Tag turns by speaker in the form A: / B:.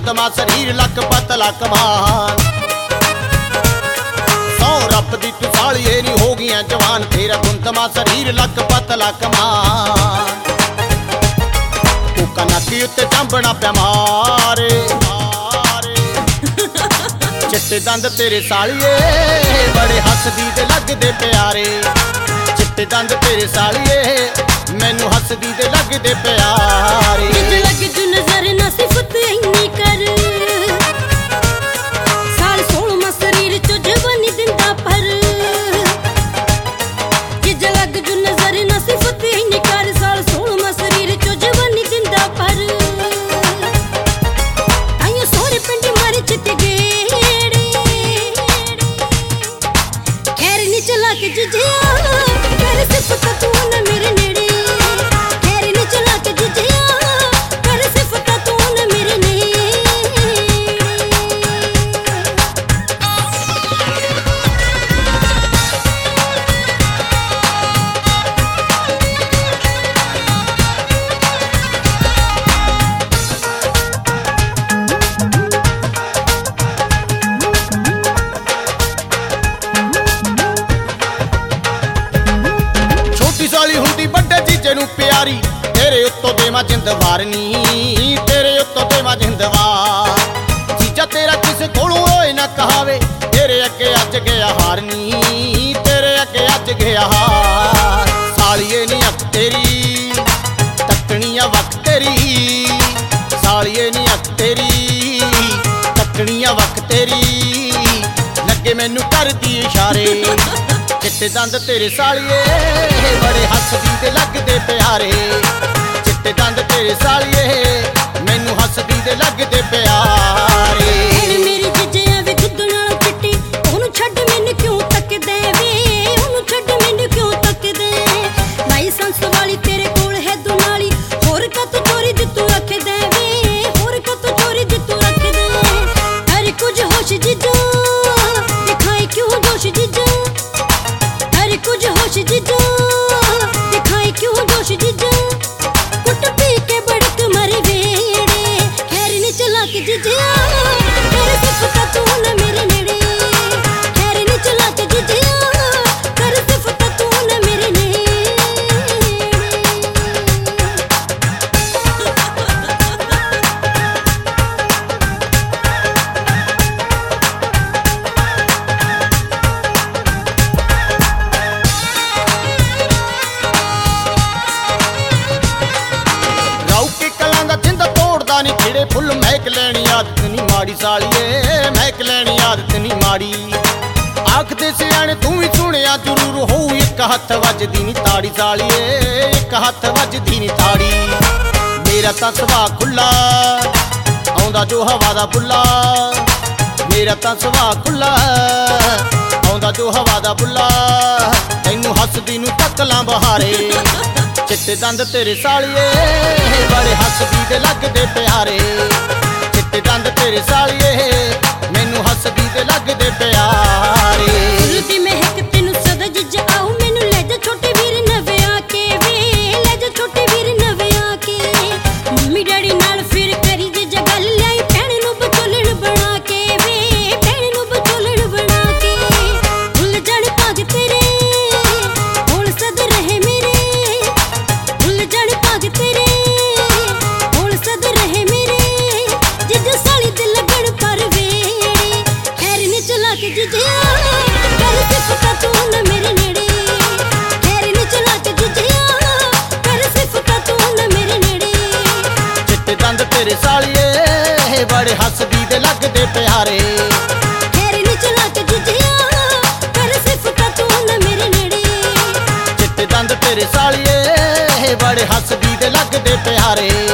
A: धुंधमा शरीर लक पतला कमान। सौ रब दी तू सालिए नी हो गई जवान, तेरा धुंधमा शरीर लक पतला कमान। कोका नाकी उत्ते चांबना प्या मारे, चिट्टे दंद तेरे सालिए बड़े हसदी दे लगदे प्यारे। चिट्टे दंद तेरे सालिए मैनू हसदी दे लगदे प्यारे।
B: लग जो नजर ना सिफत इन्नी कर, साल 16 शरीर चो जवानी दिंदा पर। लग जो नजर ना सिफत इन्नी कर, साल 16 शरीर चो जवानी दिंदा पर। ताइयों सोहरे पिंड मारे चिट्टे गेड़े, खैर नी चला के जिजिया कर सिफत तू न मेरे नेड़े। खैर नी चला के जिजिया कर सिफत तू न मेरे नेड़े।
A: साली हुंदी बड़े जीजे नू प्यारी, तेरे उत्तों देवा जिंद वारनी, तेरे उत्तों देवा जिंद वार। जीजा तेरा किसे कोलों रोए ना कहावे, तेरे अगे अज गया हारनी, तेरे अगे अज गया हार। सालिए नी अख तेरी तकनिया वक तेरी, सालिए नी अख तेरी तकनिया वक तेरी, लगे मैनू करदी इशारे। चिट्टे दंद तेरे सालिए बड़े हसदी दे लगदे प्यारे। चिट्टे दंद तेरे सालिए मैनू हसदी दे लगदे प्यारे।
B: मेरी जिजिया वे खुद नाल चिट्टी, ओनू छड्ड मैनू क्यों तकदे वे, ओनू छड्ड मैनू क्यों तकदे। लाइसेंस वाली तेरे कोल है दुनाली, होर का तू चोरी दी तू रख दे वे, होर का तू चोरी दी तू रख दे। हर कुछ होश जीजा दिखाए क्यों जोश जीजा, हर कुछ होश जीजा दिखाए क्यों जोश जीजा। कुट पी के बड़क मरे वेड़े, खैर नी चला के जीजिया कर सिफत तू न मेरे नेड़े। खैर नी चला के जीजिया कर सिफत तू न मेरे नेड़े।
A: खिड़े फुल महक लैनी आदत नी माड़ी, सालिए महक लैनी आदत नी माड़ी। आखदे सियाने तू भी सुनिया जरूर हो, एक हथ वजदी नी ताड़ी सालिए, एक हथ वजदी नी ताड़ी। मेरा तां सुभाऽ खुला आउंदा जो हवा दा बुल्ला, मेरा तां सुभाऽ खुला आउंदा जो हवा दा बुल्ला। तैनू हसदी नू तकलां बहारे। चिट्टे दंद तेरे सालिए बड़े हसदी दे लगदे प्यारे। चिट्टे दंद तेरे सालिए मैनू हसदी दे लगदे प्यारे।
B: फुलदी महक तैनू सदा जिज्जा आऊ, मैनू ले जा छोटे वीर नवे आके वे, ले जा छोटे वीर नवे आके। मम्मी डैडी नाल फिर करी जिज्जा गल, लाई भैण नू बचोलण बना के वे, भैण नू बचोलण बना के। भुल जाण भाग तेरे हुण सद रहे मेरे, भुल जाण भाग तेरे हुण सद रहे मेरे। जिज्जा साली दे लगण पर वेड़े, खैर नी चला के जिजिया कर सिफत तू न मेरे नेड़े। खैर नी चला के जिजिया कर सिफत तू न मेरे नेड़े।
A: चिट्टे दंद तेरे सालिए बड़े हसदी दे लगदे प्यारे।
B: खैर नी चला के जिजिया कर सिफत तू न मेरे नेड़े।
A: चिट्टे दंद तेरे सालिए बड़े हसदी दे लगदे प्यारे।